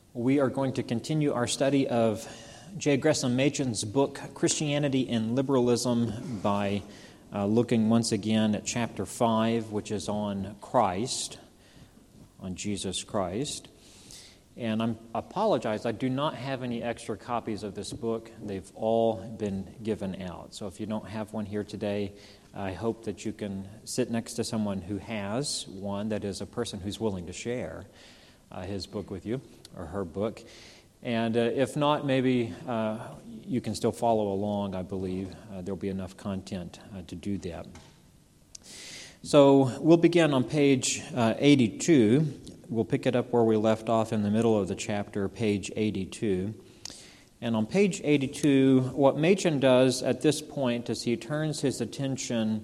We are going to continue our study of J. Gresham Machen's book, Christianity and Liberalism, by looking once again at chapter 5, which is on Christ, on Jesus Christ. And I apologize, I do not have any extra copies of this book. They've all been given out. So if you don't have one here today, I hope that you can sit next to someone who has one, that is a person who's willing to share his book with you, or her book. And if not, maybe you can still follow along, I believe. There'll be enough content to do that. So we'll begin on page 82. We'll pick it up where we left off in the middle of the chapter, page 82. And on page 82, what Machen does at this point is he turns his attention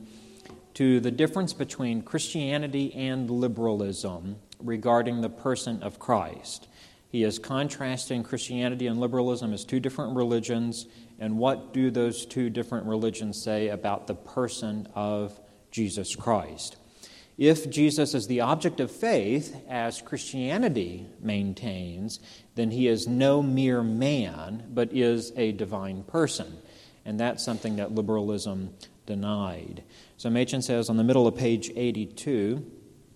to the difference between Christianity and liberalism regarding the person of Christ. He is contrasting Christianity and liberalism as two different religions, and what do those two different religions say about the person of Jesus Christ? If Jesus is the object of faith, as Christianity maintains, then he is no mere man, but is a divine person. And that's something that liberalism denied. So Machen says on the middle of page 82,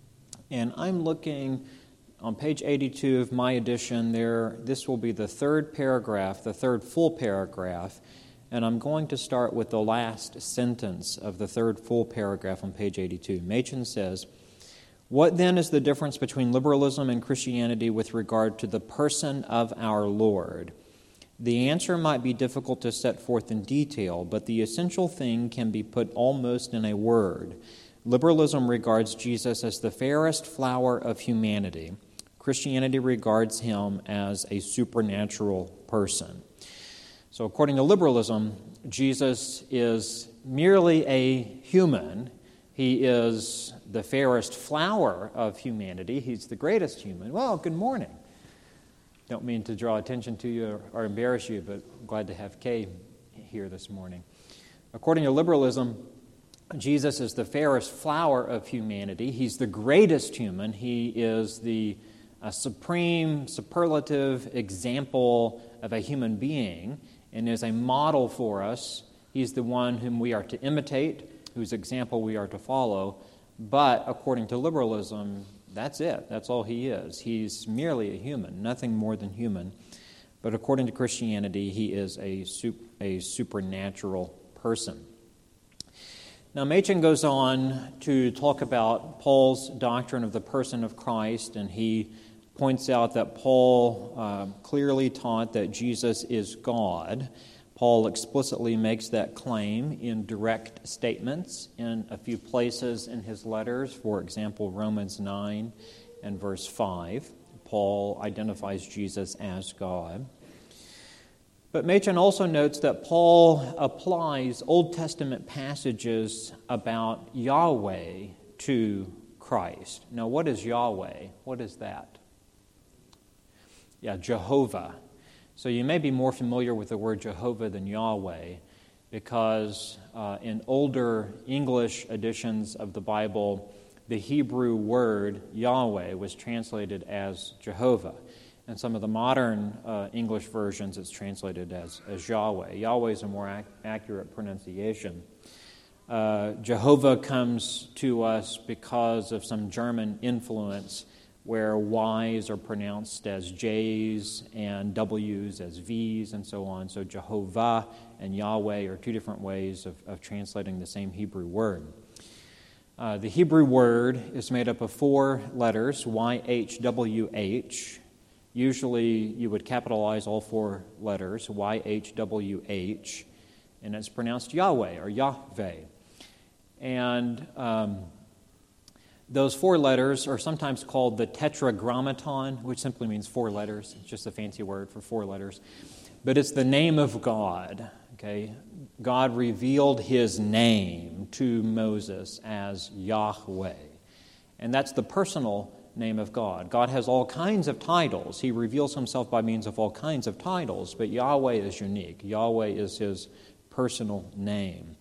and I'm looking on page 82 of my edition there, this will be the third paragraph, the third full paragraph, and I'm going to start with the last sentence of the third full paragraph on page 82. Machen says, "What then is the difference between liberalism and Christianity with regard to the person of our Lord? The answer might be difficult to set forth in detail, but the essential thing can be put almost in a word. Liberalism regards Jesus as the fairest flower of humanity. Christianity regards him as a supernatural person." So according to liberalism, Jesus is merely a human. He is the fairest flower of humanity. He's the greatest human. Well, good morning. Don't mean to draw attention to you or embarrass you, but I'm glad to have Kay here this morning. According to liberalism, Jesus is the fairest flower of humanity. He's the greatest human. He is the supreme, superlative example of a human being and is a model for us. He's the one whom we are to imitate, whose example we are to follow. But according to liberalism, that's it. That's all he is. He's merely a human, nothing more than human. But according to Christianity, he is a supernatural person. Now, Machen goes on to talk about Paul's doctrine of the person of Christ, and he points out that Paul clearly taught that Jesus is God. Paul explicitly makes that claim in direct statements in a few places in his letters. For example, Romans 9 and verse 5. Paul identifies Jesus as God. But Machen also notes that Paul applies Old Testament passages about Yahweh to Christ. Now, what is Yahweh? What is that? Yeah, Jehovah. So you may be more familiar with the word Jehovah than Yahweh because in older English editions of the Bible, the Hebrew word Yahweh was translated as Jehovah. In some of the modern English versions, it's translated as Yahweh. Yahweh is a more accurate pronunciation. Jehovah comes to us because of some German influence where Y's are pronounced as J's and W's as V's and so on. So Jehovah and Yahweh are two different ways of translating the same Hebrew word. The Hebrew word is made up of four letters, YHWH. Usually you would capitalize all four letters, YHWH, and it's pronounced Yahweh or Yahweh. And those four letters are sometimes called the Tetragrammaton, which simply means four letters. It's just a fancy word for four letters. But it's the name of God. Okay, God revealed his name to Moses as Yahweh. And that's the personal name of God. God has all kinds of titles. He reveals himself by means of all kinds of titles, but Yahweh is unique. Yahweh is his personal name.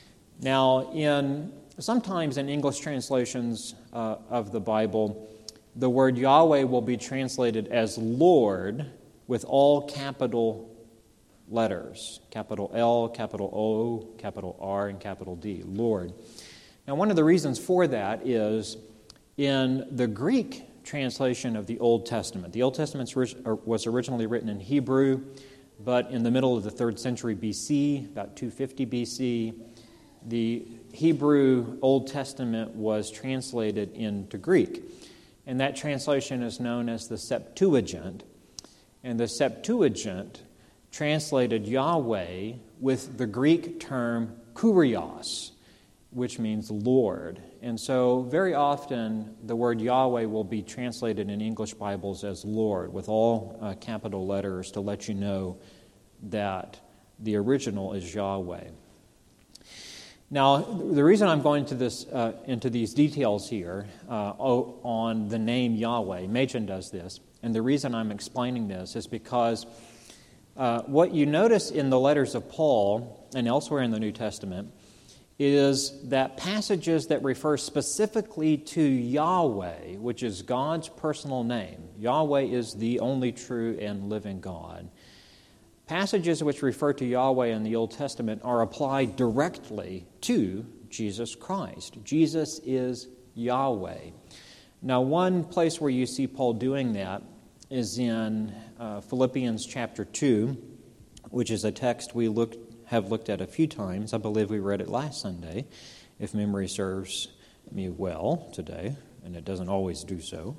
Now, sometimes in English translations of the Bible, the word Yahweh will be translated as Lord with all capital letters, capital L, capital O, capital R, and capital D, Lord. Now, one of the reasons for that is in the Greek translation of the Old Testament. The Old Testament was originally written in Hebrew, but in the middle of the 3rd century BC, about 250 BC, the Hebrew Old Testament was translated into Greek. And that translation is known as the Septuagint. And the Septuagint translated Yahweh with the Greek term kurios, which means Lord. And so very often the word Yahweh will be translated in English Bibles as Lord with all capital letters to let you know that the original is Yahweh. Now, the reason I'm going into these details here on the name Yahweh, Machen does this, and the reason I'm explaining this is because what you notice in the letters of Paul and elsewhere in the New Testament is that passages that refer specifically to Yahweh, which is God's personal name, Yahweh is the only true and living God. Passages which refer to Yahweh in the Old Testament are applied directly to Jesus Christ. Jesus is Yahweh. Now, one place where you see Paul doing that is in Philippians chapter 2, which is a text we have looked at a few times. I believe we read it last Sunday, if memory serves me well today, and it doesn't always do so.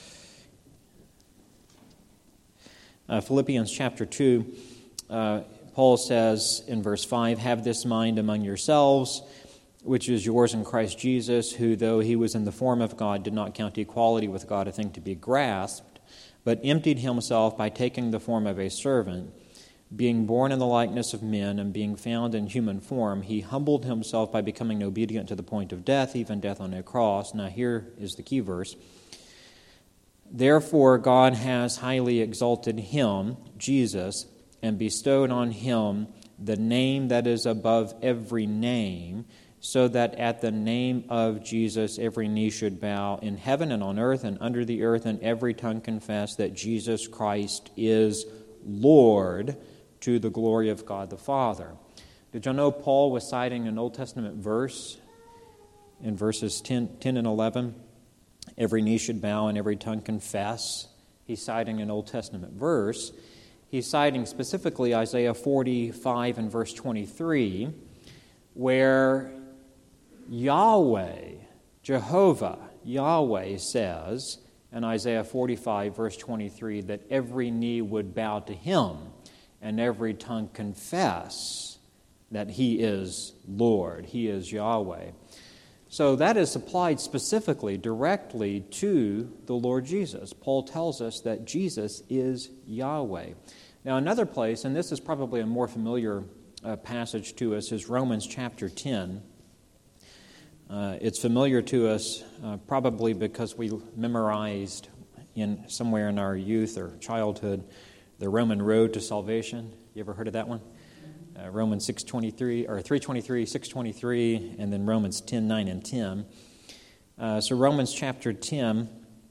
Philippians chapter 2, Paul says in verse 5, "Have this mind among yourselves, which is yours in Christ Jesus, who, though he was in the form of God, did not count equality with God a thing to be grasped, but emptied himself by taking the form of a servant. Being born in the likeness of men and being found in human form, he humbled himself by becoming obedient to the point of death, even death on a cross." Now here is the key verse. "Therefore God has highly exalted him," Jesus, "and bestowed on him the name that is above every name, so that at the name of Jesus every knee should bow in heaven and on earth and under the earth, and every tongue confess that Jesus Christ is Lord, to the glory of God the Father." Did y'all know Paul was citing an Old Testament verse in verses 10 and 11? Every knee should bow and every tongue confess. He's citing an Old Testament verse. He's citing specifically Isaiah 45 and verse 23, where Yahweh, Jehovah, Yahweh says in Isaiah 45 verse 23 that every knee would bow to him and every tongue confess that he is Lord, he is Yahweh. So that is applied specifically, directly to the Lord Jesus. Paul tells us that Jesus is Yahweh. Now, another place, and this is probably a more familiar passage to us, is Romans chapter 10. It's familiar to us probably because we memorized somewhere in our youth or childhood the Roman road to salvation. You ever heard of that one? Romans 6:23 or 3:23, 6:23, and then Romans 10:9 and 10. So Romans chapter 10,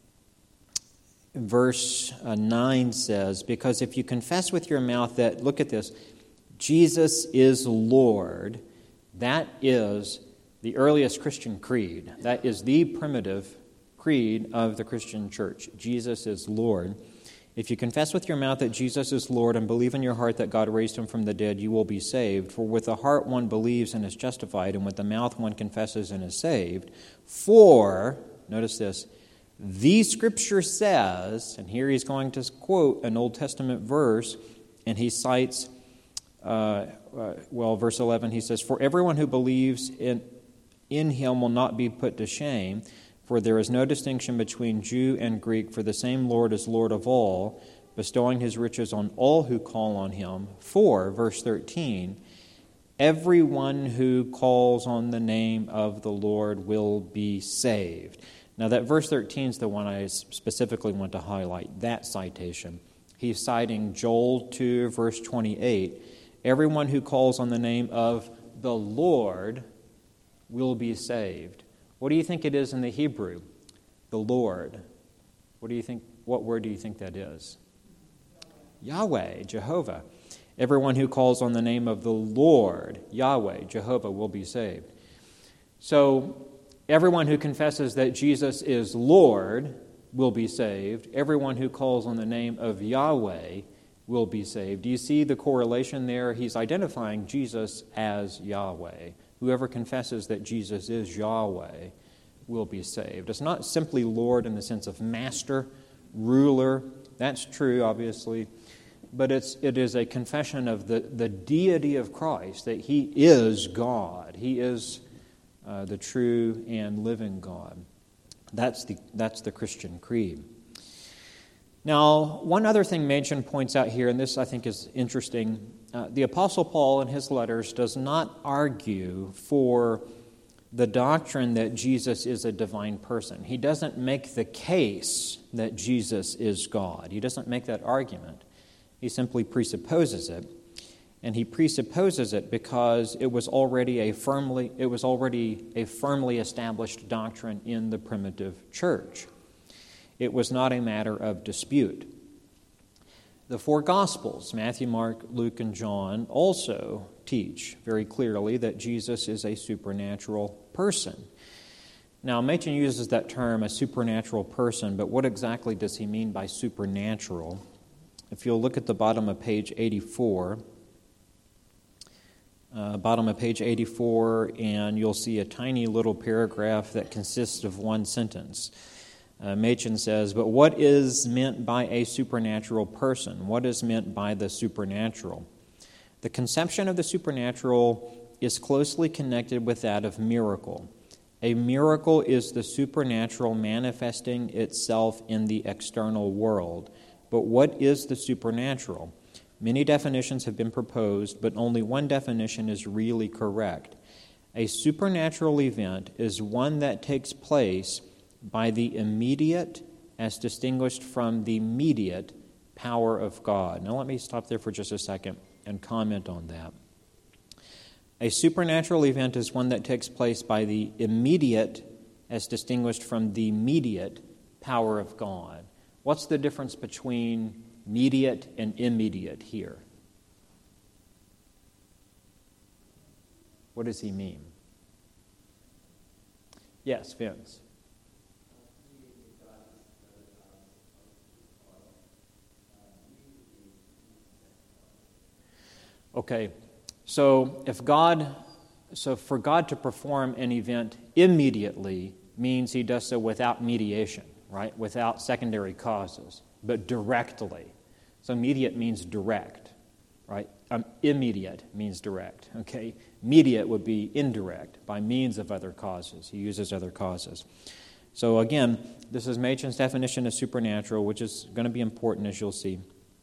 verse 9 says, "Because if you confess with your mouth that," look at this, "Jesus is Lord," that is the earliest Christian creed. That is the primitive creed of the Christian church. Jesus is Lord. "If you confess with your mouth that Jesus is Lord and believe in your heart that God raised him from the dead, you will be saved. For with the heart one believes and is justified, and with the mouth one confesses and is saved. For," notice this, "the Scripture says," and here he's going to quote an Old Testament verse, and he cites, verse 11, he says, "For everyone who believes in him will not be put to shame. For there is no distinction between Jew and Greek, for the same Lord is Lord of all, bestowing his riches on all who call on him. For," verse 13, "everyone who calls on the name of the Lord will be saved." Now that verse 13 is the one I specifically want to highlight, that citation. He's citing Joel 2, verse 28. "Everyone who calls on the name of the Lord will be saved." What do you think it is in the Hebrew? The Lord. What word do you think that is? Yahweh, Jehovah. Everyone who calls on the name of the Lord, Yahweh, Jehovah, will be saved. So everyone who confesses that Jesus is Lord will be saved. Everyone who calls on the name of Yahweh will be saved. Do you see the correlation there? He's identifying Jesus as Yahweh. Whoever confesses that Jesus is Yahweh will be saved. It's not simply Lord in the sense of master, ruler. That's true, obviously. But it is a confession of the deity of Christ, that He is God. He is the true and living God. That's the Christian creed. Now, one other thing Machen points out here, and this I think is interesting, the Apostle Paul in his letters does not argue for the doctrine that Jesus is a divine person. He doesn't make the case that Jesus is God. He doesn't make that argument. He simply presupposes it. And he presupposes it because it was already a firmly established doctrine in the primitive church. It was not a matter of dispute. The four Gospels, Matthew, Mark, Luke, and John, also teach very clearly that Jesus is a supernatural person. Now, Machen uses that term, a supernatural person, but what exactly does he mean by supernatural? If you'll look at the bottom of page 84, and you'll see a tiny little paragraph that consists of one sentence. Machen says, but what is meant by a supernatural person? What is meant by the supernatural? The conception of the supernatural is closely connected with that of miracle. A miracle is the supernatural manifesting itself in the external world. But what is the supernatural? Many definitions have been proposed, but only one definition is really correct. A supernatural event is one that takes place by the immediate, as distinguished from the mediate, power of God. Now let me stop there for just a second and comment on that. A supernatural event is one that takes place by the immediate, as distinguished from the mediate, power of God. What's the difference between mediate and immediate here? What does he mean? Yes, Vince. Okay, so for God to perform an event immediately means He does so without mediation, right? Without secondary causes, but directly. So immediate means direct, right? Immediate means direct, okay? Mediate would be indirect, by means of other causes. He uses other causes. So again, this is Machen's definition of supernatural, which is going to be important, as you'll see.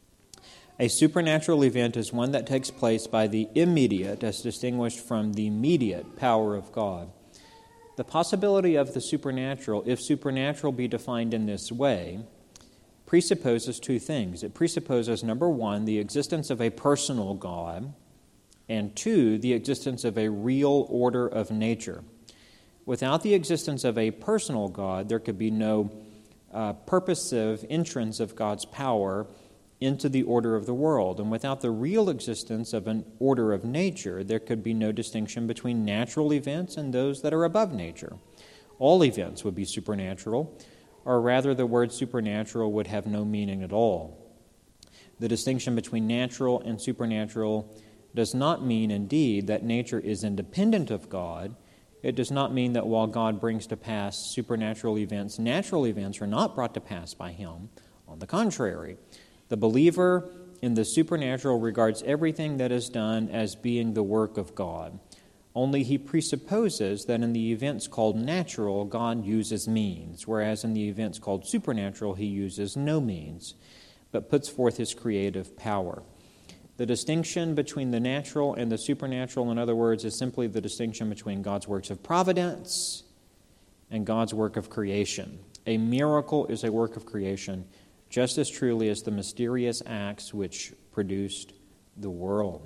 A supernatural event is one that takes place by the immediate, as distinguished from the mediate, power of God. The possibility of the supernatural, if supernatural be defined in this way, presupposes two things. It presupposes, number one, the existence of a personal God, and two, the existence of a real order of nature. Without the existence of a personal God, there could be no purposive entrance of God's power into the order of the world. And without the real existence of an order of nature, there could be no distinction between natural events and those that are above nature. All events would be supernatural, or rather the word supernatural would have no meaning at all. The distinction between natural and supernatural does not mean, indeed, that nature is independent of God. It does not mean that while God brings to pass supernatural events, natural events are not brought to pass by Him. On the contrary, the believer in the supernatural regards everything that is done as being the work of God. Only he presupposes that in the events called natural, God uses means, whereas in the events called supernatural, He uses no means, but puts forth His creative power. The distinction between the natural and the supernatural, in other words, is simply the distinction between God's works of providence and God's work of creation. A miracle is a work of creation, just as truly as the mysterious acts which produced the world.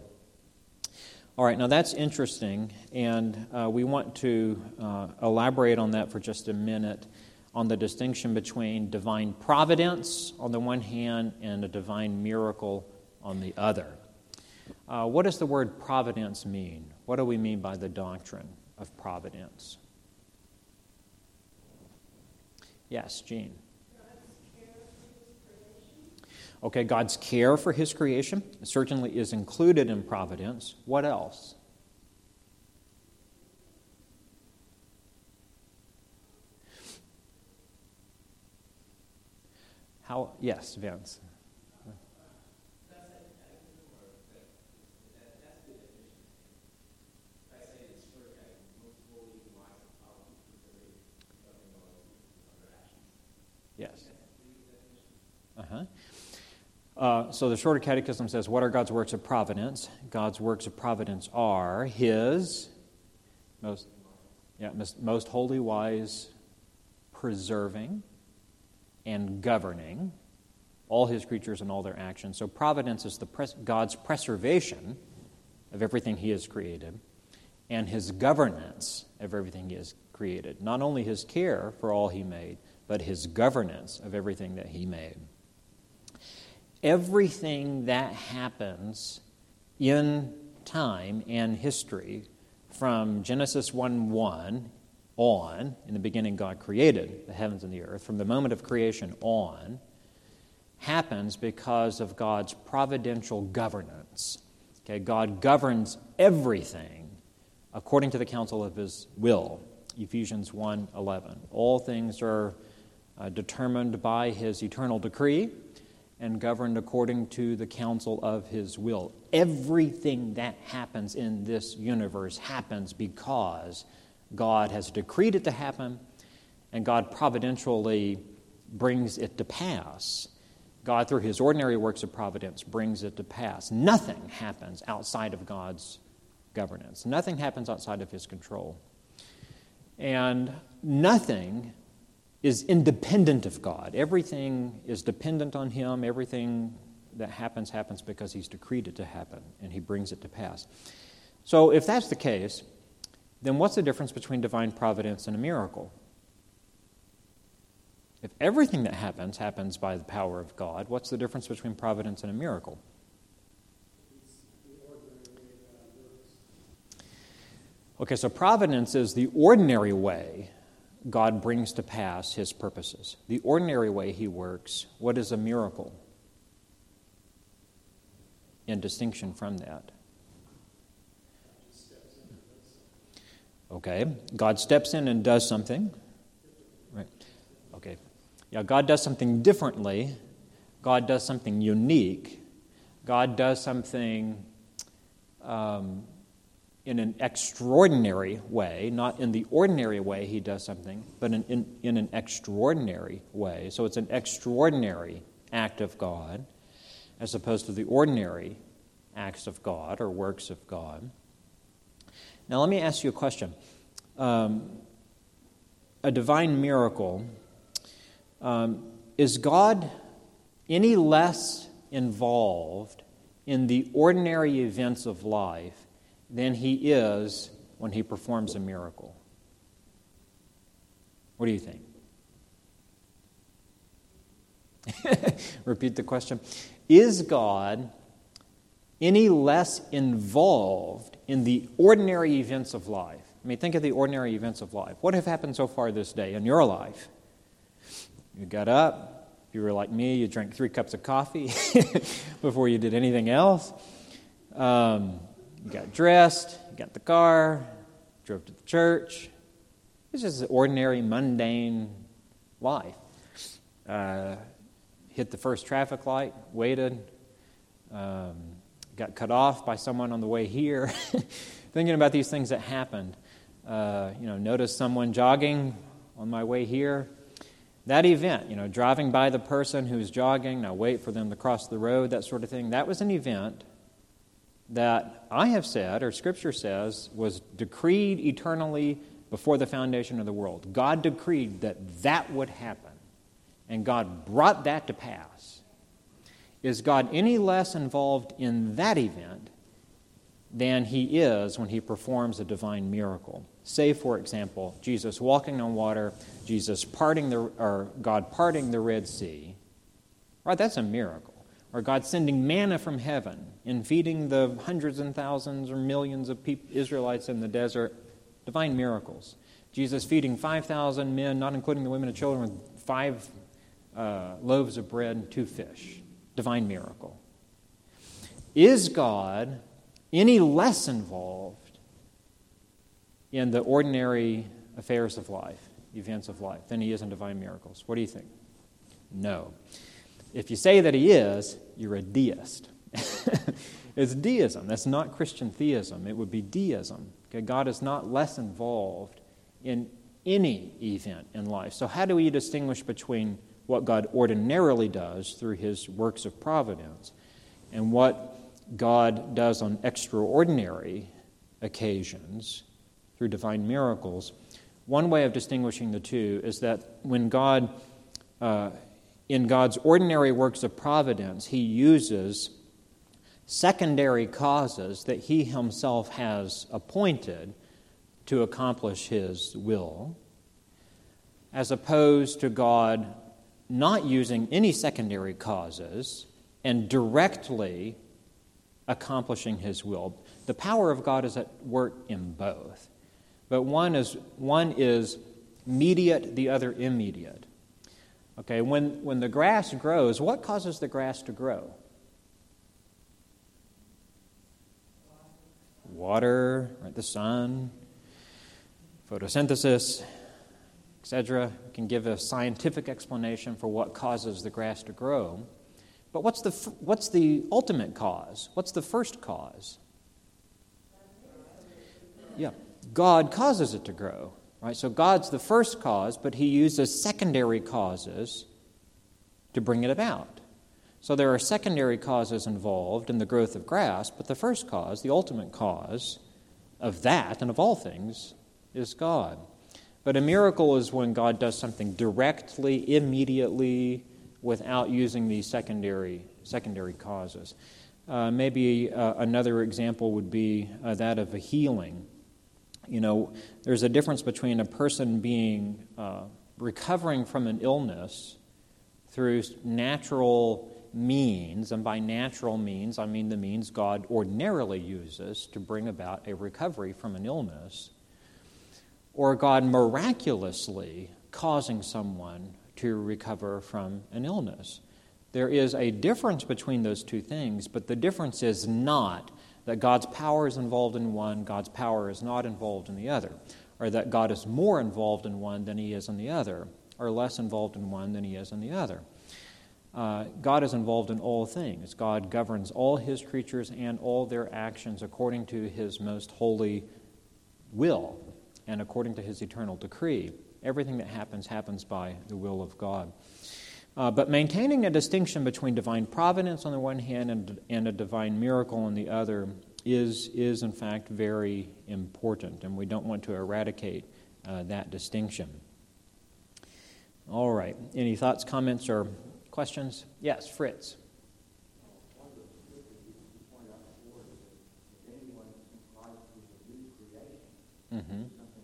All right, now that's interesting, and we want to elaborate on that for just a minute. on the distinction between divine providence on the one hand and a divine miracle on the other. What does the word providence mean? What do we mean by the doctrine of providence? Yes, Jean. Okay, God's care for His creation certainly is included in providence. What else? Yes, Vince. Yes. So the Shorter Catechism says, what are God's works of providence? God's works of providence are His most holy, wise, preserving, and governing all His creatures and all their actions. So providence is God's preservation of everything He has created and His governance of everything He has created. Not only His care for all He made, but His governance of everything that He made. Everything that happens in time and history from Genesis 1:1 on, in the beginning God created the heavens and the earth, from the moment of creation on, happens because of God's providential governance. Okay, God governs everything according to the counsel of His will. Ephesians 1:11. All things are determined by His eternal decree and governed according to the counsel of His will. Everything that happens in this universe happens because God has decreed it to happen, and God providentially brings it to pass. God, through His ordinary works of providence, brings it to pass. Nothing happens outside of God's governance. Nothing happens outside of His control. And nothing is independent of God. Everything is dependent on Him. Everything that happens because He's decreed it to happen, and He brings it to pass. So if that's the case, then what's the difference between divine providence and a miracle? If everything that happens by the power of God, what's the difference between providence and a miracle? Okay, so providence is the ordinary way God brings to pass His purposes. The ordinary way He works. What is a miracle? In distinction from that. Okay, God steps in and does something. Right. Okay. Yeah, God does something differently. God does something unique. God does something in an extraordinary way, not in the ordinary way He does something, but in an extraordinary way. So it's an extraordinary act of God as opposed to the ordinary acts of God or works of God. Now let me ask you a question. A divine miracle, is God any less involved in the ordinary events of life than He is when He performs a miracle? What do you think? Repeat the question. Is God any less involved in the ordinary events of life? I mean, think of the ordinary events of life. What have happened so far this day in your life? You got up. If you were like me, you drank 3 cups of coffee before you did anything else. You got dressed, you got in the car, drove to the church. It's just an ordinary, mundane life. Hit the first traffic light, waited, got cut off by someone on the way here. Thinking about these things that happened. Noticed someone jogging on my way here. That event, driving by the person who's jogging, now wait for them to cross the road, that sort of thing, that was an event that I have said, or Scripture says, was decreed eternally before the foundation of the world. God decreed that would happen, and God brought that to pass. Is God any less involved in that event than He is when He performs a divine miracle? Say, for example, Jesus walking on water, Jesus God parting the Red Sea. Right, that's a miracle. Or God sending manna from heaven and feeding the hundreds and thousands or millions of Israelites in the desert. Divine miracles. Jesus feeding 5,000 men, not including the women and children, with 5 loaves of bread and 2 fish. Divine miracle. Is God any less involved in the ordinary affairs of life, events of life, than he is in divine miracles? What do you think? No. If you say that he is, you're a deist. It's deism. That's not Christian theism. It would be deism. Okay? God is not less involved in any event in life. So how do we distinguish between what God ordinarily does through his works of providence and what God does on extraordinary occasions through divine miracles? One way of distinguishing the two is that when God, in God's ordinary works of providence, he uses secondary causes that he himself has appointed to accomplish his will, as opposed to God not using any secondary causes and directly accomplishing his will. The power of God is at work in both, but one is mediate, the other immediate. Okay, when the grass grows, what causes the grass to grow? Water, right, the sun, photosynthesis, etc. We can give a scientific explanation for what causes the grass to grow. But what's the ultimate cause? What's the first cause? Yeah, God causes it to grow. Right? So God's the first cause, but he uses secondary causes to bring it about. So there are secondary causes involved in the growth of grass, but the first cause, the ultimate cause of that and of all things, is God. But a miracle is when God does something directly, immediately, without using these secondary causes. Maybe another example would be that of a healing. You know, there's a difference between a person being recovering from an illness through natural means, and by natural means, I mean the means God ordinarily uses to bring about a recovery from an illness, or God miraculously causing someone to recover from an illness. There is a difference between those two things, but the difference is not that God's power is involved in one, God's power is not involved in the other, or that God is more involved in one than he is in the other, or less involved in one than he is in the other. God is involved in all things. God governs all his creatures and all their actions according to his most holy will and according to his eternal decree. Everything that happens by the will of God. But maintaining a distinction between divine providence on the one hand and a divine miracle on the other is in fact very important, and we don't want to eradicate that distinction. All right. Any thoughts, comments, or questions? Yes, Fritz. Mm-hmm.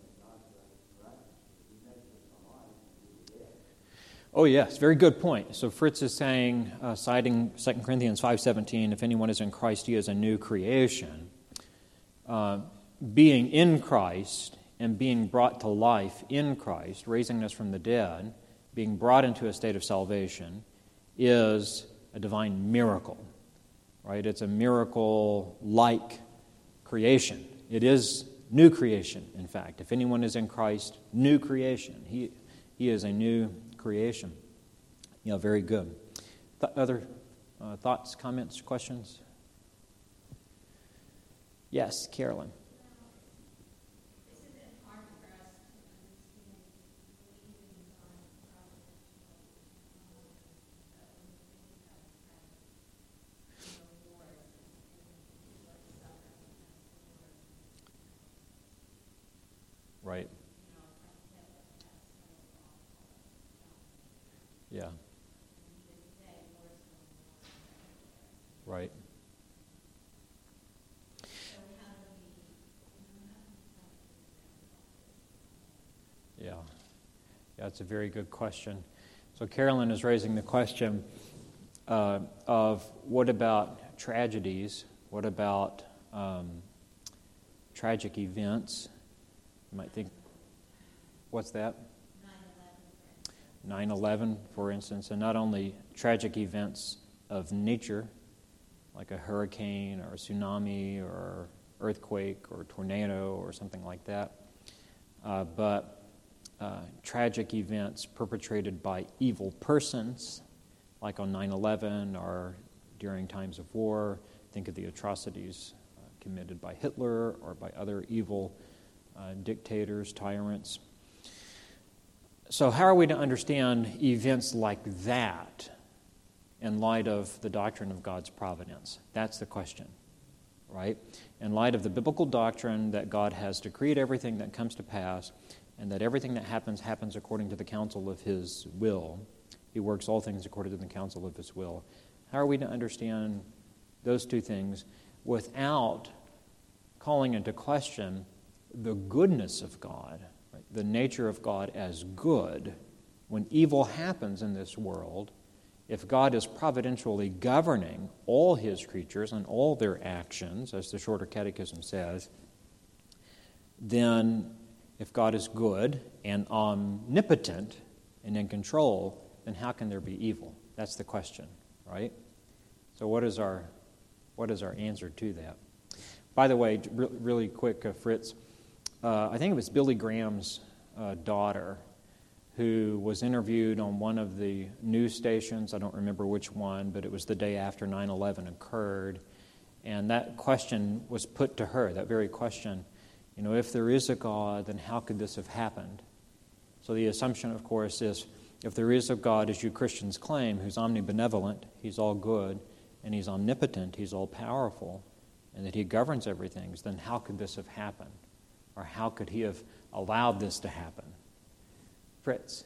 Oh, yes, very good point. So Fritz is saying, citing 2 Corinthians 5:17, if anyone is in Christ, he is a new creation. Being in Christ and being brought to life in Christ, raising us from the dead, being brought into a state of salvation, is a divine miracle, right? It's a miracle-like creation. It is new creation, in fact. If anyone is in Christ, new creation. He is a new creation. Yeah, very good. Other thoughts, comments, questions? Yes, Carolyn. Right. Yeah. Right. That's a very good question. So Carolyn is raising the question of what about tragedies? What about tragic events? You might think, what's that? 9/11, for instance, and not only tragic events of nature, like a hurricane or a tsunami or earthquake or tornado or something like that, but tragic events perpetrated by evil persons, like on 9/11 or during times of war. Think of the atrocities committed by Hitler or by other evil dictators, tyrants. So how are we to understand events like that in light of the doctrine of God's providence? That's the question, right? In light of the biblical doctrine that God has decreed everything that comes to pass and that everything that happens according to the counsel of His will. He works all things according to the counsel of His will. How are we to understand those two things without calling into question the goodness of God, right? The nature of God as good? When evil happens in this world, if God is providentially governing all His creatures and all their actions, as the Shorter Catechism says, then if God is good and omnipotent and in control, then how can there be evil? That's the question, right? So what is our answer to that? By the way, really quick, Fritz, I think it was Billy Graham's daughter who was interviewed on one of the news stations. I don't remember which one, but it was the day after 9/11 occurred. And that question was put to her, that very question. You know, if there is a God, then how could this have happened? So the assumption, of course, is if there is a God, as you Christians claim, who's omnibenevolent, He's all good, and He's omnipotent, He's all powerful, and that He governs everything, then how could this have happened? Or how could He have allowed this to happen? Fritz.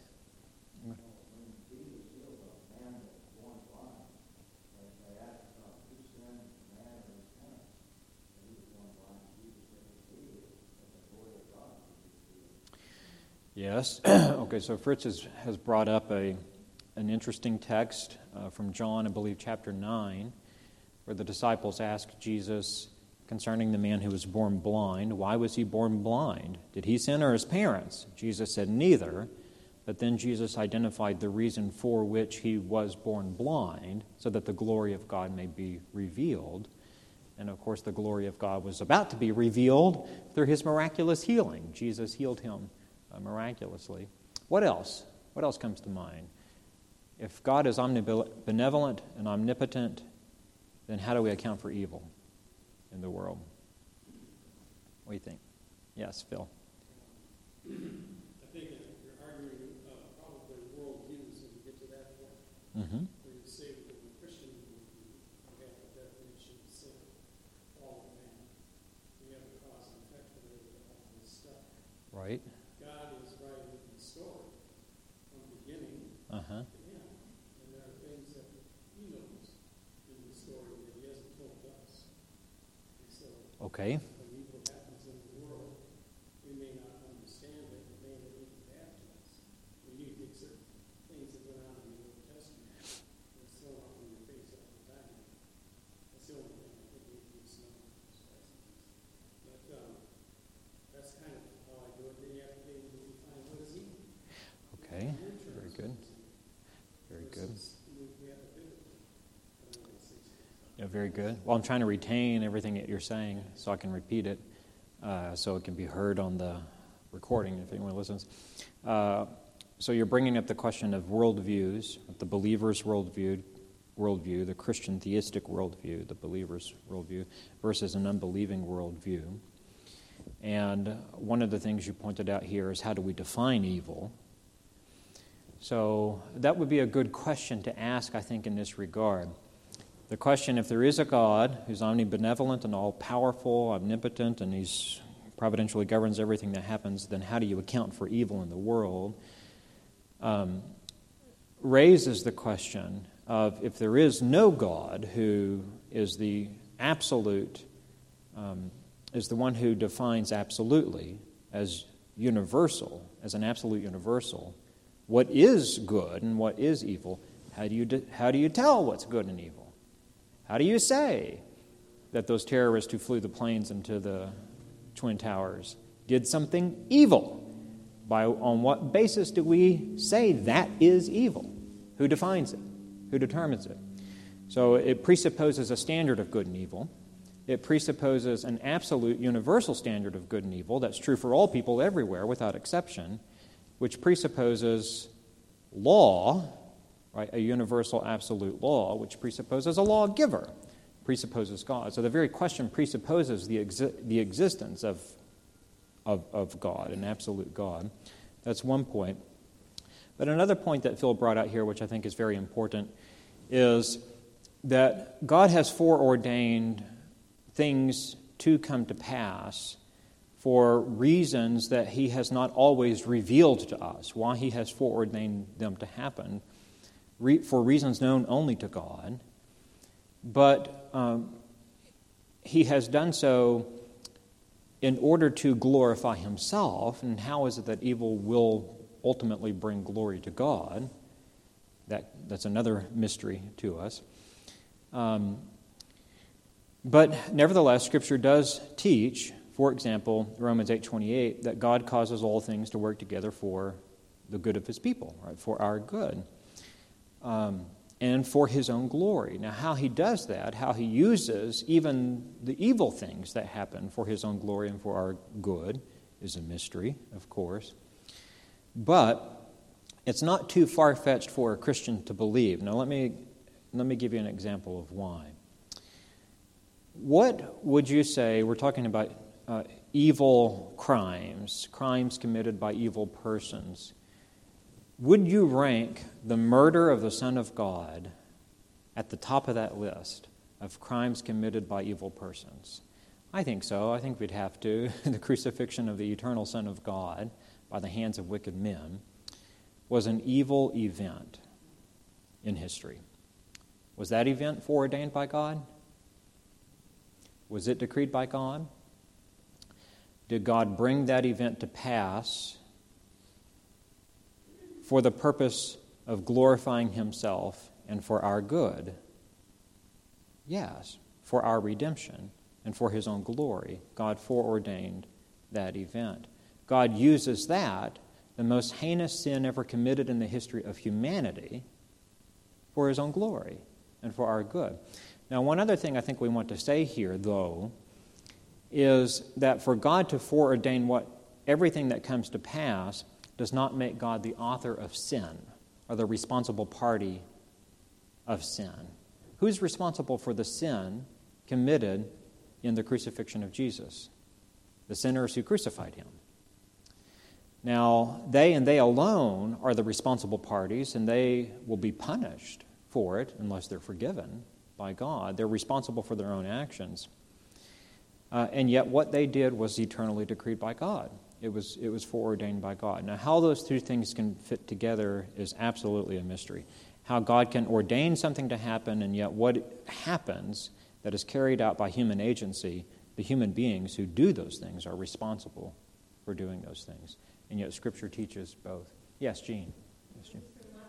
Yes. Okay, so Fritz has brought up an interesting text from John, I believe, chapter 9, where the disciples asked Jesus concerning the man who was born blind, why was he born blind? Did he sin or his parents? Jesus said neither, but then Jesus identified the reason for which he was born blind, so that the glory of God may be revealed. And of course, the glory of God was about to be revealed through his miraculous healing. Jesus healed him miraculously. What else? What else comes to mind? If God is omnibenevolent and omnipotent, then how do we account for evil in the world? What do you think? Yes, Phil. I think you're arguing probably worldviews when you get to that point. Mm-hmm. Where you say that the Christian worldview, you have the definition of sin, fall of man. You have the cause and effect related to all this stuff. Right. God is writing the story from beginning Uh-huh. to end. And there are things that He knows in the story that He hasn't told us. And so Okay. when evil happens in the world, we may not understand it. It may not even bad to us. When you take certain things that went on in the Old Testament, it's thrown up in your face all the time. That's the only thing I think we can know. But that's kind of how I do it. Then you have to be able to define what is evil. Okay. Very good. Very good. Yeah, very good. Well, I'm trying to retain everything that you're saying so I can repeat it, so it can be heard on the recording if anyone listens. So you're bringing up the question of worldviews, the believer's worldview, the Christian theistic worldview, the believer's worldview, versus an unbelieving worldview. And one of the things you pointed out here is how do we define evil? So that would be a good question to ask, I think, in this regard. The question, if there is a God who's omnibenevolent and all-powerful, omnipotent, and He's providentially governs everything that happens, then how do you account for evil in the world? Raises the question of if there is no God who is the absolute, is the one who defines absolutely as universal, as an absolute universal, what is good and what is evil, how do you tell what's good and evil? How do you say that those terrorists who flew the planes into the Twin Towers did something evil? On what basis do we say that is evil? Who defines it? Who determines it? So it presupposes a standard of good and evil. It presupposes an absolute universal standard of good and evil that's true for all people everywhere without exception, which presupposes law, right? A universal absolute law, which presupposes a lawgiver, presupposes God. So the very question presupposes the existence of God, an absolute God. That's one point. But another point that Phil brought out here, which I think is very important, is that God has foreordained things to come to pass for reasons that he has not always revealed to us, why he has foreordained them to happen, for reasons known only to God. But he has done so in order to glorify himself. And how is it that evil will ultimately bring glory to God? That's another mystery to us. But nevertheless, Scripture does teach, for example, Romans 8:28, that God causes all things to work together for the good of his people, right? For our good, and for his own glory. Now, how he does that, how he uses even the evil things that happen for his own glory and for our good, is a mystery, of course. But it's not too far-fetched for a Christian to believe. Now, let me give you an example of why. What would you say, we're talking about evil crimes committed by evil persons. Would you rank the murder of the Son of God at the top of that list of crimes committed by evil persons? I think so. I think we'd have to. The crucifixion of the eternal Son of God by the hands of wicked men was an evil event in history. Was that event foreordained by God? Was it decreed by God? Did God bring that event to pass for the purpose of glorifying himself and for our good? Yes, for our redemption and for his own glory. God foreordained that event. God uses that, the most heinous sin ever committed in the history of humanity, for his own glory and for our good. Now, one other thing I think we want to say here, though, is that for God to foreordain everything that comes to pass does not make God the author of sin or the responsible party of sin. Who's responsible for the sin committed in the crucifixion of Jesus? The sinners who crucified him. Now, they and they alone are the responsible parties, and they will be punished for it unless they're forgiven by God. They're responsible for their own actions. And yet what they did was eternally decreed by God. It was foreordained by God. Now, how those two things can fit together is absolutely a mystery. How God can ordain something to happen, and yet what happens that is carried out by human agency, the human beings who do those things are responsible for doing those things. And yet Scripture teaches both. Yes, Jean. Yes, Jean.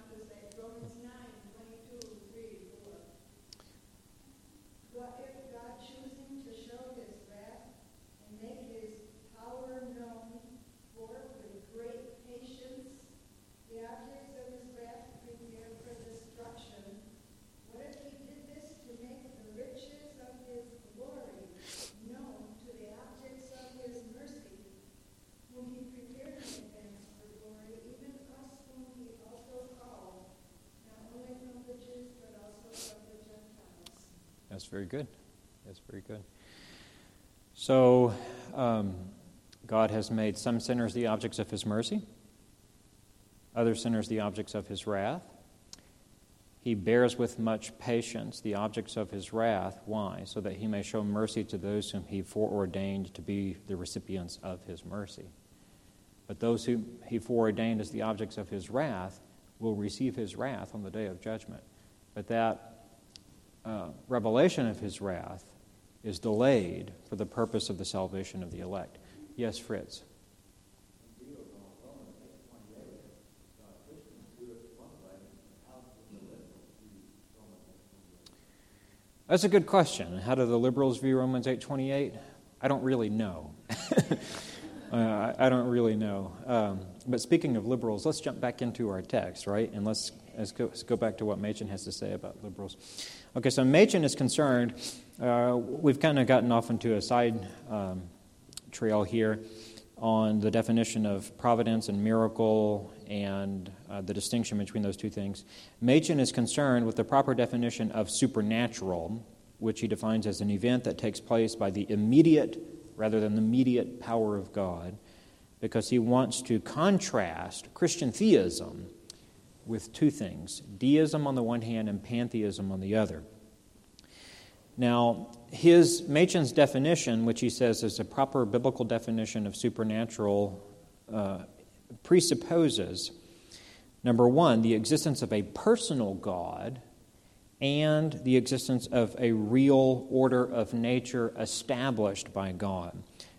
That's very good. That's very good. So, God has made some sinners the objects of his mercy, other sinners the objects of his wrath. He bears with much patience the objects of his wrath. Why? So that he may show mercy to those whom he foreordained to be the recipients of his mercy. But those whom he foreordained as the objects of his wrath will receive his wrath on the day of judgment. But that revelation of his wrath is delayed for the purpose of the salvation of the elect. Yes, Fritz. That's a good question. How do the liberals view Romans 8:28? I don't really know. I don't really know. But speaking of liberals, let's jump back into our text, right? And let's go back to what Machen has to say about liberals. Okay, so Machen is concerned. We've kind of gotten off into a side trail here on the definition of providence and miracle and the distinction between those two things. Machen is concerned with the proper definition of supernatural, which he defines as an event that takes place by the immediate rather than the mediate power of God, because he wants to contrast Christian theism with two things, deism on the one hand and pantheism on the other. Now, Machen's definition, which he says is a proper biblical definition of supernatural, presupposes, number one, the existence of a personal God and the existence of a real order of nature established by God.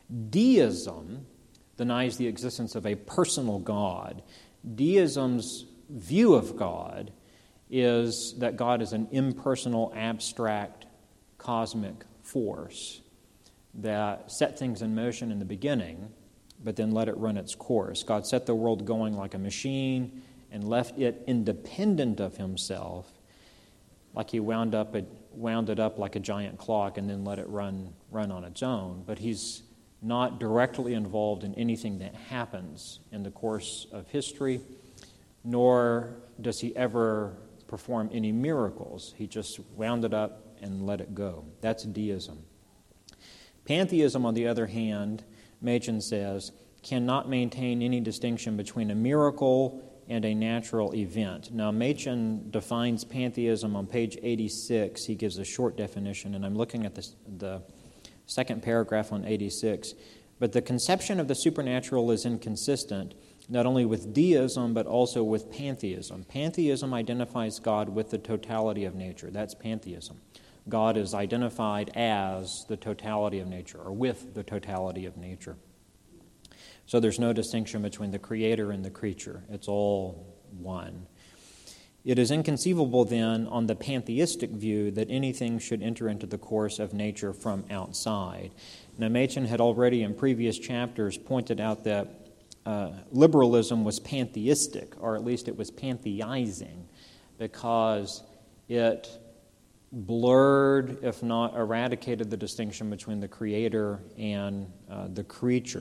Deism denies the existence of a personal God. Deism's view of God is that God is an impersonal, abstract, cosmic force that set things in motion in the beginning, but then let it run its course. God set the world going like a machine and left it independent of himself, like he wound it up like a giant clock and then let it run on its own. But he's not directly involved in anything that happens in the course of history, nor does he ever perform any miracles. He just wound it up and let it go. That's deism. Pantheism, on the other hand, Machen says, cannot maintain any distinction between a miracle and a natural event. Now, Machen defines pantheism on page 86. He gives a short definition, and I'm looking at the second paragraph on 86. But the conception of the supernatural is inconsistent, not only with deism, but also with pantheism. Pantheism identifies God with the totality of nature. That's pantheism. God is identified as the totality of nature, or with the totality of nature. So there's no distinction between the creator and the creature. It's all one. It is inconceivable then, on the pantheistic view, that anything should enter into the course of nature from outside. Now, Machen had already in previous chapters pointed out that liberalism was pantheistic, or at least it was pantheizing, because it blurred, if not eradicated, the distinction between the creator and the creature.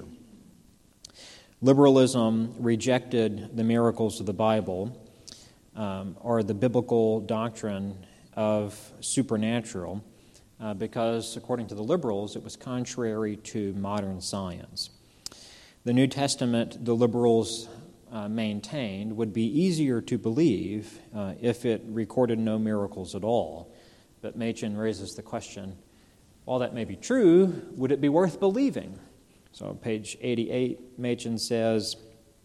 Liberalism rejected the miracles of the Bible, or the biblical doctrine of supernatural, because, according to the liberals, it was contrary to modern science. The New Testament, the liberals maintained, would be easier to believe if it recorded no miracles at all. But Machen raises the question, while that may be true, would it be worth believing? So on page 88, Machen says,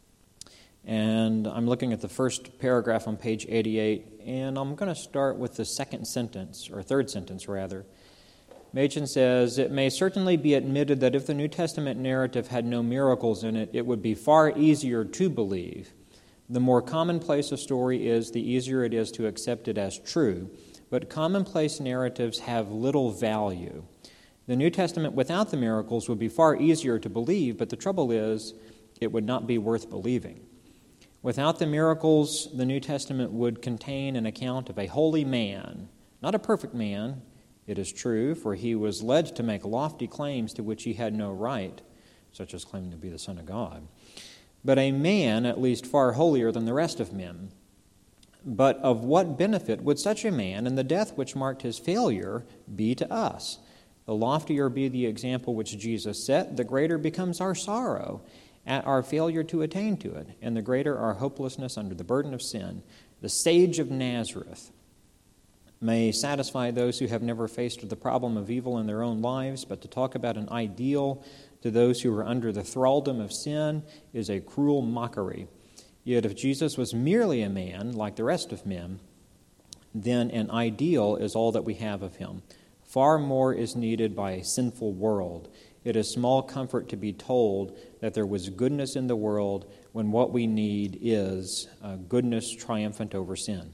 and I'm looking at the first paragraph on page 88, and I'm going to start with the third sentence. Machen says, it may certainly be admitted that if the New Testament narrative had no miracles in it, it would be far easier to believe. The more commonplace a story is, the easier it is to accept it as true. But commonplace narratives have little value. The New Testament without the miracles would be far easier to believe, but the trouble is, it would not be worth believing. Without the miracles, the New Testament would contain an account of a holy man, not a perfect man, it is true, for he was led to make lofty claims to which he had no right, such as claiming to be the Son of God, but a man at least far holier than the rest of men. But of what benefit would such a man and the death which marked his failure be to us? The loftier be the example which Jesus set, the greater becomes our sorrow at our failure to attain to it, and the greater our hopelessness under the burden of sin. The sage of Nazareth may satisfy those who have never faced the problem of evil in their own lives, but to talk about an ideal to those who are under the thraldom of sin is a cruel mockery. Yet if Jesus was merely a man, like the rest of men, then an ideal is all that we have of him. Far more is needed by a sinful world. It is small comfort to be told that there was goodness in the world when what we need is goodness triumphant over sin.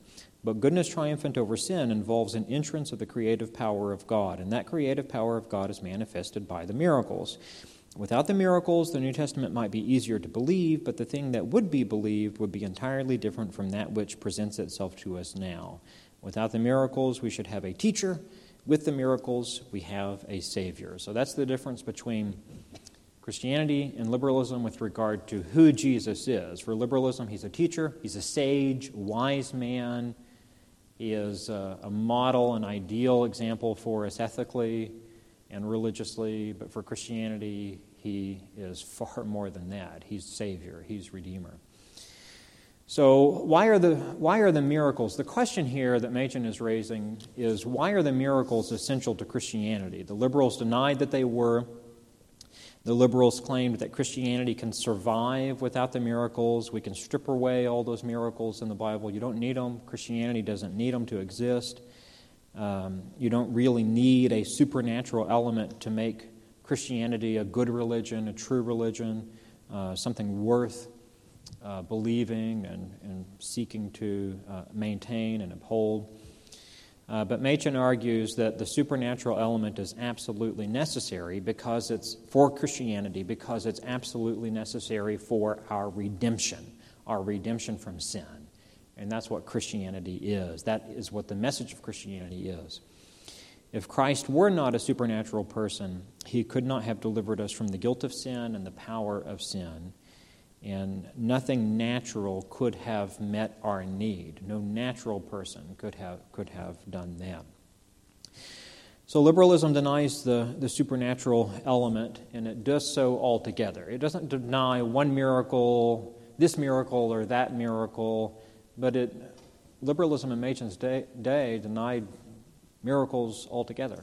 But goodness triumphant over sin involves an entrance of the creative power of God, and that creative power of God is manifested by the miracles. Without the miracles, the New Testament might be easier to believe, but the thing that would be believed would be entirely different from that which presents itself to us now. Without the miracles, we should have a teacher. With the miracles, we have a Savior. So that's the difference between Christianity and liberalism with regard to who Jesus is. For liberalism, he's a teacher, he's a sage, wise man. He is a model, an ideal example for us ethically and religiously. But for Christianity, he is far more than that. He's Savior, he's Redeemer. So why are the miracles? The question here that Machen is raising is, why are the miracles essential to Christianity? The liberals denied that they were. The liberals claimed that Christianity can survive without the miracles. We can strip away all those miracles in the Bible. You don't need them. Christianity doesn't need them to exist. You don't really need a supernatural element to make Christianity a good religion, a true religion, something worth believing and seeking to maintain and uphold. But Machen argues that the supernatural element is absolutely necessary because it's for Christianity, because it's absolutely necessary for our redemption from sin. And that's what Christianity is. That is what the message of Christianity is. If Christ were not a supernatural person, he could not have delivered us from the guilt of sin and the power of sin. And nothing natural could have met our need. No natural person could have done that. So liberalism denies the supernatural element, and it does so altogether. It doesn't deny one miracle, this miracle or that miracle, but liberalism in Machen's day denied miracles altogether.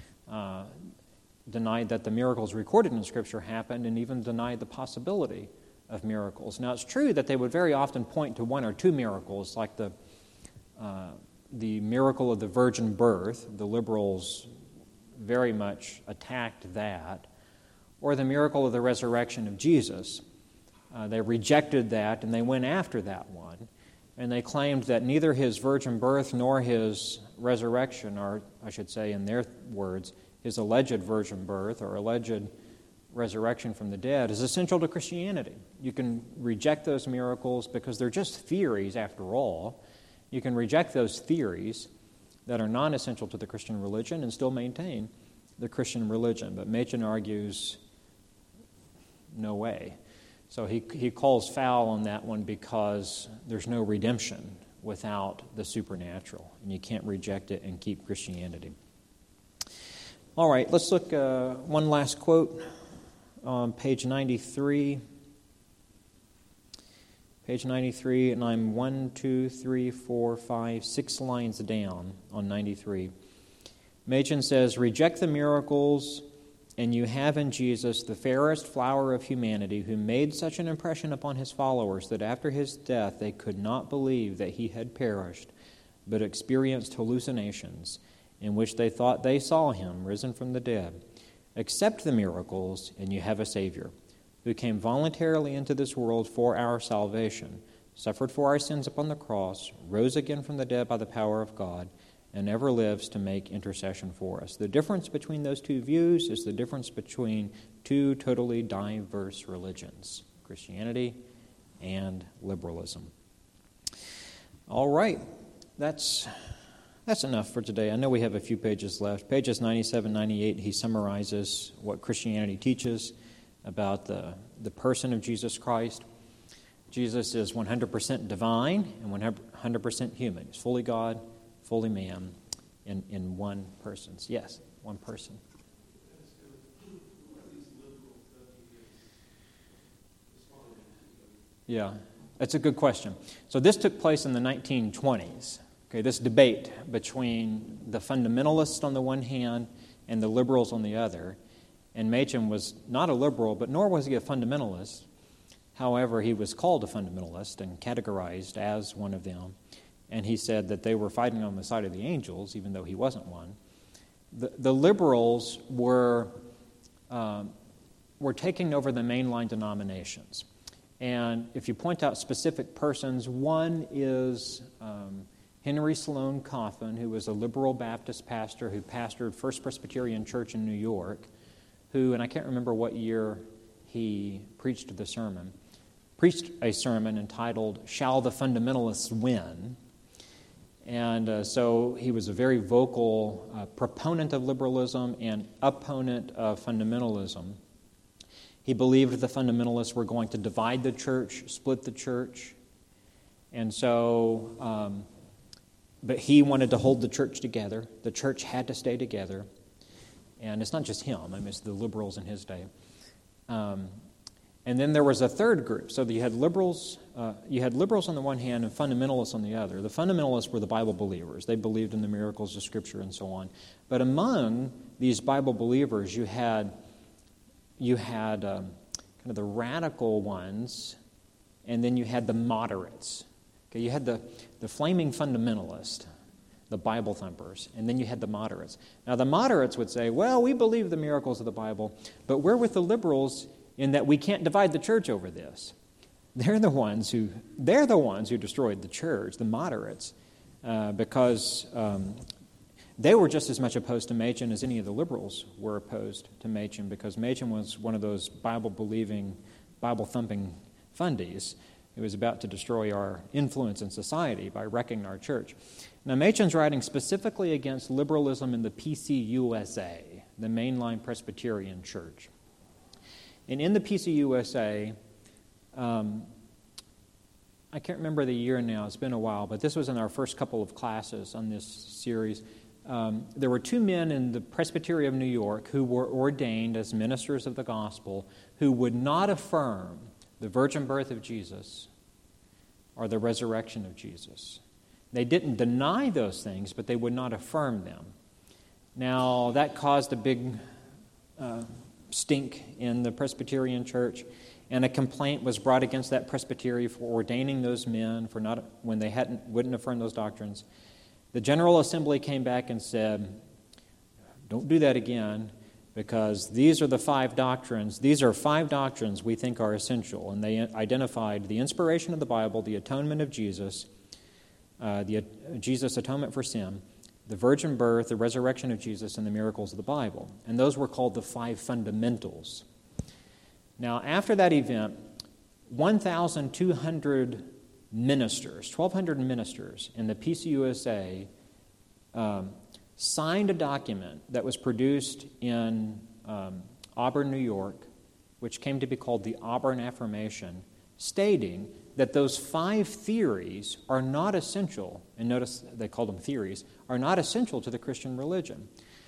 Denied that the miracles recorded in Scripture happened, and even denied the possibility of miracles. Now, it's true that they would very often point to one or two miracles, like the miracle of the virgin birth. The liberals very much attacked that. Or the miracle of the resurrection of Jesus. They rejected that, and they went after that one. And they claimed that neither his virgin birth nor his resurrection, or I should say in their words, his alleged virgin birth or alleged resurrection from the dead is essential to Christianity. You can reject those miracles because they're just theories after all. You can reject those theories that are non-essential to the Christian religion and still maintain the Christian religion. But Machen argues, no way. So he calls foul on that one because there's no redemption without the supernatural, and you can't reject it and keep Christianity. All right, let's look one last quote. On page 93. Page 93, and I'm 6 lines down on 93. Machen says, reject the miracles, and you have in Jesus the fairest flower of humanity, who made such an impression upon his followers that after his death they could not believe that he had perished, but experienced hallucinations in which they thought they saw him risen from the dead. Accept the miracles, and you have a Savior, who came voluntarily into this world for our salvation, suffered for our sins upon the cross, rose again from the dead by the power of God, and ever lives to make intercession for us. The difference between those two views is the difference between two totally diverse religions, Christianity and liberalism. All right, that's enough for today. I know we have a few pages left. Pages 97, 98, he summarizes what Christianity teaches about the person of Jesus Christ. Jesus is 100% divine and 100% human. He's fully God, fully man, in one person. Yes, one person. Yeah, that's a good question. So this took place in the 1920s. Okay, this debate between the fundamentalists on the one hand and the liberals on the other. And Machen was not a liberal, but nor was he a fundamentalist. However, he was called a fundamentalist and categorized as one of them. And he said that they were fighting on the side of the angels, even though he wasn't one. The liberals were taking over the mainline denominations. And if you point out specific persons, one is Henry Sloane Coffin, who was a liberal Baptist pastor who pastored First Presbyterian Church in New York, who, and I can't remember what year he preached a sermon entitled, "Shall the Fundamentalists Win?" And so he was a very vocal proponent of liberalism and opponent of fundamentalism. He believed the fundamentalists were going to divide the church, split the church. And so, but he wanted to hold the church together. The church had to stay together. And it's not just him. I mean, it's the liberals in his day. And then there was a third group. So you had liberals on the one hand and fundamentalists on the other. The fundamentalists were the Bible believers. They believed in the miracles of Scripture and so on. But among these Bible believers, you had kind of the radical ones, and then you had the moderates. Okay, you had the flaming fundamentalist, the Bible thumpers, and then you had the moderates. Now the moderates would say, well, we believe the miracles of the Bible, but we're with the liberals in that we can't divide the church over this. They're the ones who destroyed the church, the moderates, because they were just as much opposed to Machen as any of the liberals were opposed to Machen, because Machen was one of those Bible-believing, Bible-thumping fundies who was about to destroy our influence in society by wrecking our church. Now, Machen's writing specifically against liberalism in the PCUSA, the mainline Presbyterian Church. And in the PCUSA, I can't remember the year now, it's been a while, but this was in our first couple of classes on this series. There were two men in the Presbytery of New York who were ordained as ministers of the gospel who would not affirm the virgin birth of Jesus or the resurrection of Jesus. They didn't deny those things, but they would not affirm them. Now, that caused a big stink in the Presbyterian Church, and a complaint was brought against that presbytery for ordaining those men for not when they wouldn't affirm those doctrines. The General Assembly came back and said, don't do that again, because these are the five doctrines. These are five doctrines we think are essential, and they identified the inspiration of the Bible, the atonement of Jesus, Jesus' atonement for sin, the virgin birth, the resurrection of Jesus, and the miracles of the Bible. And those were called the five fundamentals. Now, after that event, 1,200 ministers, 1,200 ministers in the PCUSA signed a document that was produced in Auburn, New York, which came to be called the Auburn Affirmation, stating that those five theories are not essential, and notice they called them theories, are not essential to the Christian religion.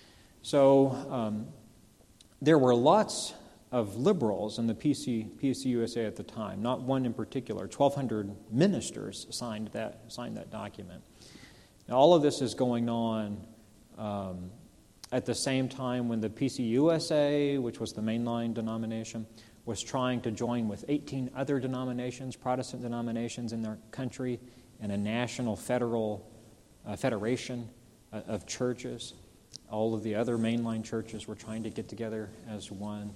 So there were lots of liberals in the PCUSA at the time, not one in particular. 1,200 ministers signed that document. Now, all of this is going on at the same time when the PCUSA, which was the mainline denomination, was trying to join with 18 other denominations, Protestant denominations in their country, and a national federation of churches. All of the other mainline churches were trying to get together as one.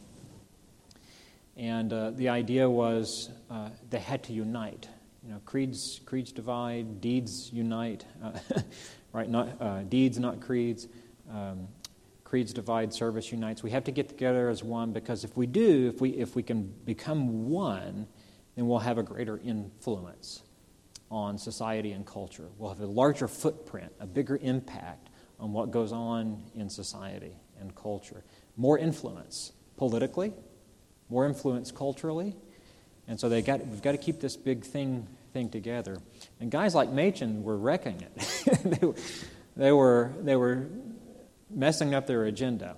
And the idea was they had to unite. You know, creeds divide, deeds unite, right? Not deeds, not creeds. Creeds divide, service unites. We have to get together as one, because if we do, if we can become one, then we'll have a greater influence on society and culture. We'll have a larger footprint, a bigger impact on what goes on in society and culture. More influence politically, more influence culturally, and so we've got to keep this big thing together. And guys like Machen were wrecking it. they were messing up their agenda.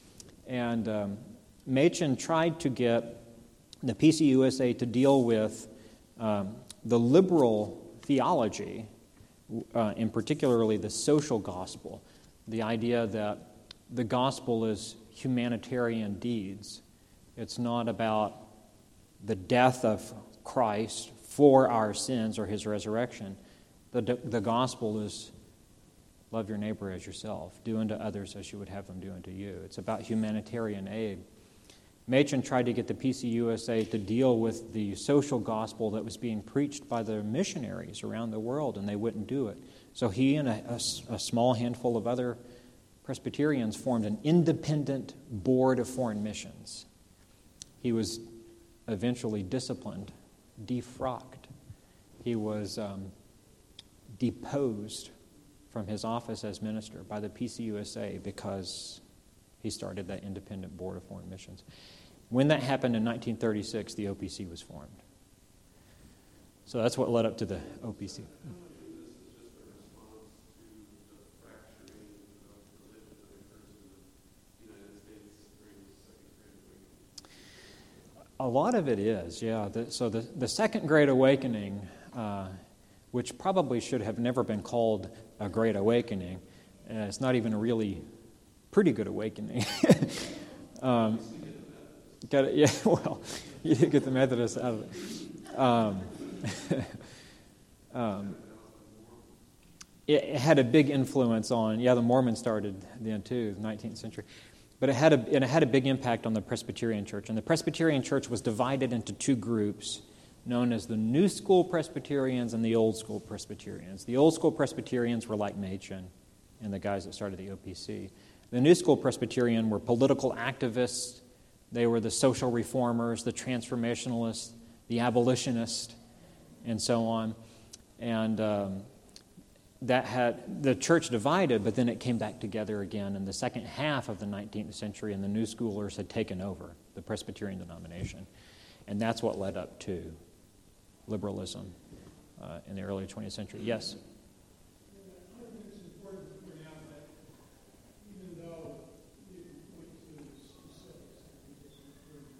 And Machen tried to get the PCUSA to deal with the liberal theology, in particularly the social gospel, the idea that the gospel is humanitarian deeds. It's not about the death of Christ for our sins or his resurrection. The gospel is love your neighbor as yourself. Do unto others as you would have them do unto you. It's about humanitarian aid. Machen tried to get the PCUSA to deal with the social gospel that was being preached by the missionaries around the world, and they wouldn't do it. So he and a small handful of other Presbyterians formed an independent board of foreign missions. He was eventually disciplined, defrocked. He was deposed from his office as minister by the PCUSA because he started that independent board of foreign missions. When that happened in 1936, the OPC was formed. So that's what led up to the OPC. A lot of it is, yeah. So the Second Great Awakening, which probably should have never been called a Great Awakening, it's not even a really pretty good awakening. Yeah, well, you did get the Methodists out of it. It had a big influence on, the Mormons started then too, the 19th century. But it had a big impact on the Presbyterian Church. And the Presbyterian Church was divided into two groups known as the New School Presbyterians and the Old School Presbyterians. The Old School Presbyterians were like Machen and the guys that started the OPC. The New School Presbyterian were political activists. They were the social reformers, the transformationalists, the abolitionists, and so on. And that had the church divided, but then it came back together again in the second half of the 19th century, and the New Schoolers had taken over the Presbyterian denomination. And that's what led up to liberalism in the early 20th century. Yes? I think it's important to point out that even though you point to specifics, I think it's important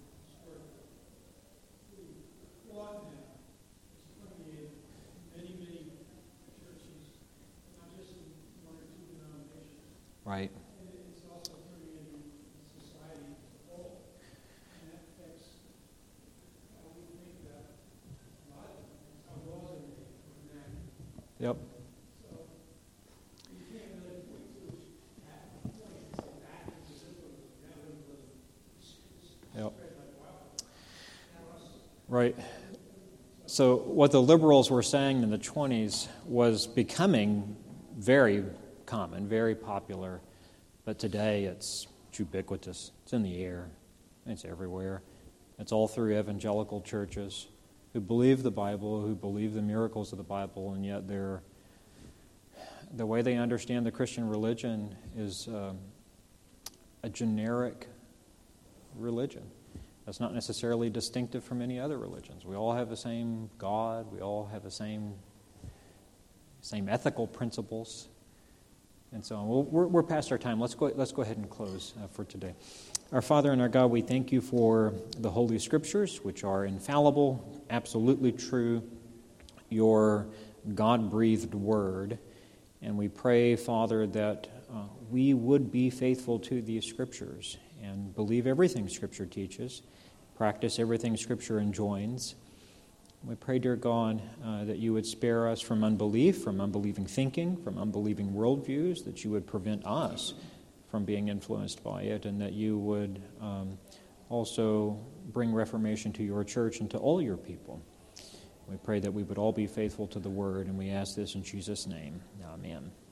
the thought now is permeated many churches, not just in one or two denominations. Right. And it's also permeating society as a whole. And that affects how we think about a lot of things, how laws are made or enacted. Yep. So you can't really point to that point and say that is liberalism, that liberalism Yep. spread like wildfire. Right. So what the liberals were saying in the 20s was becoming very common, very popular, but today it's ubiquitous. It's in the air. It's everywhere. It's all through evangelical churches who believe the Bible, who believe the miracles of the Bible, and yet the way they understand the Christian religion is a generic religion. That's not necessarily distinctive from any other religions. We all have the same God. We all have the same ethical principles, and so on. We're past our time. Let's go ahead and close for today. Our Father and our God, we thank you for the Holy Scriptures, which are infallible, absolutely true, your God-breathed word. And we pray, Father, that we would be faithful to these Scriptures and believe everything Scripture teaches, practice everything Scripture enjoins. We pray, dear God, that you would spare us from unbelief, from unbelieving thinking, from unbelieving worldviews, that you would prevent us from being influenced by it, and that you would also bring reformation to your church and to all your people. We pray that we would all be faithful to the word, and we ask this in Jesus' name. Amen.